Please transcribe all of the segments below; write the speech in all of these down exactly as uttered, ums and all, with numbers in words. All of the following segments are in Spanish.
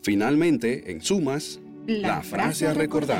Finalmente, en sumas, la, la frase a recordar.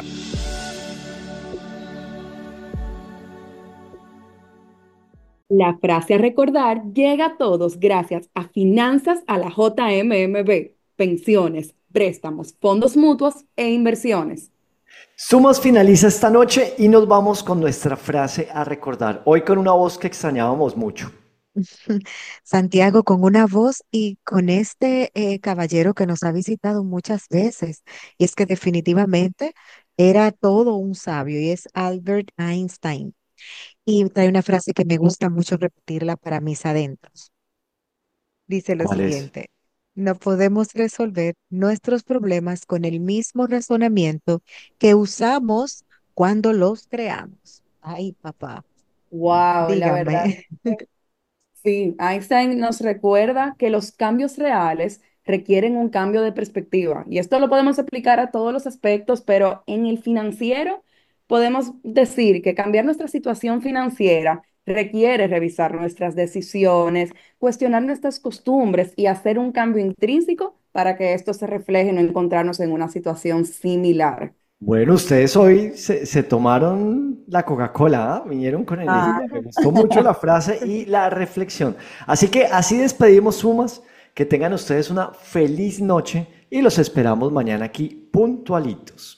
La frase a recordar llega a todos gracias a Finanzas a la J M M B, pensiones, préstamos, fondos mutuos e inversiones. Sumas finaliza esta noche y nos vamos con nuestra frase a recordar. Hoy con una voz que extrañábamos mucho. Santiago, con una voz y con este eh, caballero que nos ha visitado muchas veces. Y es que definitivamente era todo un sabio y es Albert Einstein. Y trae una frase que me gusta mucho repetirla para mis adentros. Dice lo ¿Cuál es? siguiente: no podemos resolver nuestros problemas con el mismo razonamiento que usamos cuando los creamos. Ay, papá, Wow, la verdad. dígame. Sí, Einstein nos recuerda que los cambios reales requieren un cambio de perspectiva. Y esto lo podemos aplicar a todos los aspectos, pero en el financiero podemos decir que cambiar nuestra situación financiera requiere revisar nuestras decisiones, cuestionar nuestras costumbres y hacer un cambio intrínseco para que esto se refleje y no encontrarnos en una situación similar. Bueno, ustedes hoy se, se tomaron la Coca-Cola, ¿ah? Vinieron con Ah, energía. Me gustó mucho la frase y la reflexión. Así que así despedimos Sumas. Que tengan ustedes una feliz noche y los esperamos mañana aquí puntualitos.